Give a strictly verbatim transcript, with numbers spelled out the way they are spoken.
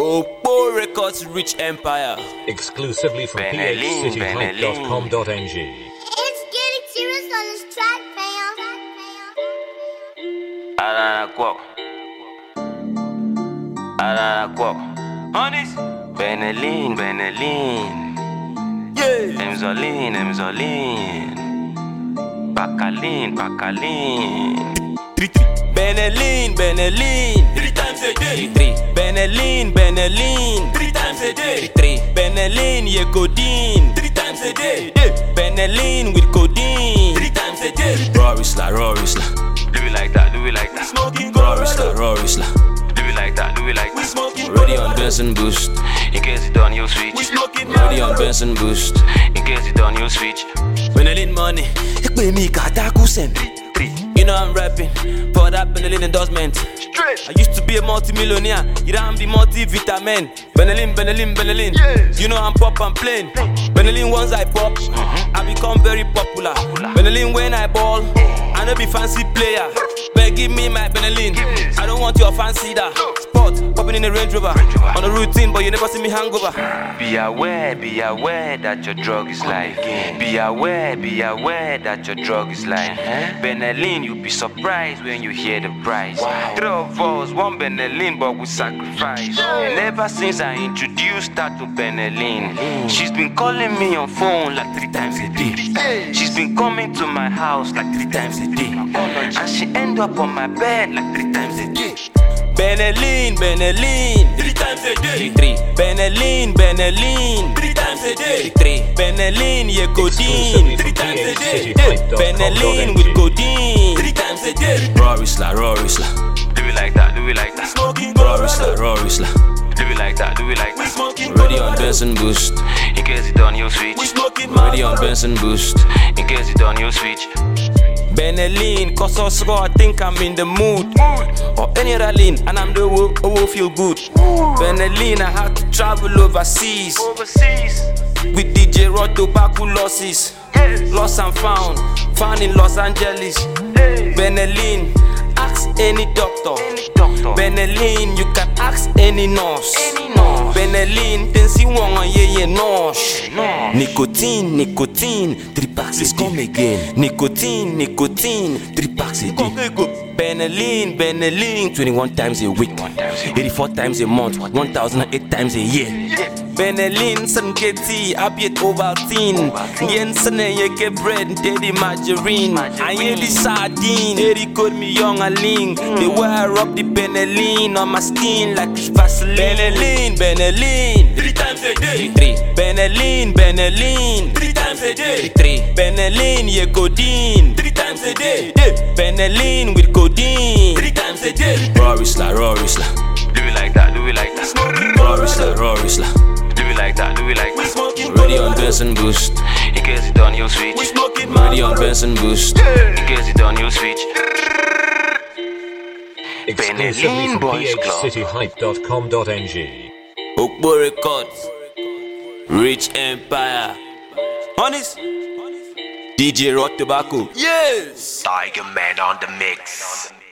Okpo Records Rich Empire. Exclusively from p h city hype dot com dot n g. It's getting serious on this track, fam. Aranakwo. Aranakwo. Honest. Benelin, Benelin. Yeah. Emzolin, Emzolin. Bakalin, Bakalin. Benelin, Benelin. Three times a day. Three. Benelin, Benelin. Three times a day. Three. Benelin, yeah, codeine. Three times a day. Benelin with codeine. Three times a day. Rorisla, Rorisla. Do we like that? Do we like that? Smoking Rorisla, Rorisla. Do we like that? Do we like that? Smoking ready on Benson Boost. In case you don't use switch. We smoking ready on Benson Boost. In case you don't use switch. Benelin money. Ekpe mi kataku send. You know I'm rapping for that Benelin endorsement. Straight. I used to be a multi-millionaire. You don't be multi-vitamin. Benelin, Benelin, Benelin. Yes. You know I'm pop and plain. Benelin once I pop, mm-hmm. I become very popular. popular. Benelin when I ball, I no be fancy player. But give me my Benelin. I don't want your fancy that. Sport, popping in a Range Rover. Range Rover. On a routine, but you never see me hangover. Be aware, be aware that your drug is like. Be aware, be aware that your drug is like. Uh-huh. Benelin, you'll be surprised when you hear the price. Wow. Three of us, one Benelin, but we sacrifice. And ever since I introduced her to Benelin, mm. she's been calling me on phone like three times a day. She's been coming to my house like three times a day. And she end up on my bed like three times a day. Benelin, Benelin, three times a day. Three. Benelin, Benelin, three times a day. Three. Benelin, yeah, codeine, three times a day. Benelin with codeine, three times a day. Rorisla, Rorisla. Do we like that? Do we like that? Smoking Rorisla, Rorisla. Do we like that? Do we like that? Smoking ready on Benson Boost. In case you don't use switch. Ready on Benson Boost. In case you don't use switch. Benelin, cause also I think I'm in the mood. Or any rallying, and I'm the wo, wo feel good. Benelin, I had to travel overseas. Overseas. With D J Rod tobacco losses. Lost and found, found in Los Angeles. Benelin, ask any doctor. Benelin, you can ask any nurse. Benelin, then see one on yeah yeah nurse. Nicotine, nicotine, three packs is come again. Nicotine, nicotine, three packs again. Benelin, Benelin, twenty-one times a week, eighty-four times a month, one thousand eight times a year. Benelin, some getty, abiet Ovaltine. Jensen and yeke bread, daddy margarine. I ain't the sardine, daddy called me young and lean. The way I rub the Benelin on my skin like it's Vaseline. Benelin, Benelin, three times a day. Three. Benelin, Benelin, three times a day. Three. Benelin, yeah, codeine, three times a day. Benelin with codeine, three times a day. Rorisla, Rorisla. Do we like that? Do we like that? Rorisla, Rorisla. Do we like that? Do we like that? Ready on Benson Boost. In case you don't use switch. Ready on Benson Boost. In case you don't use switch. Exclusively from p h city hype dot com dot n g. Okpo Records Rich Empire. Honest. D J Rod Tobacco. Yes. Tiger Man on the mix.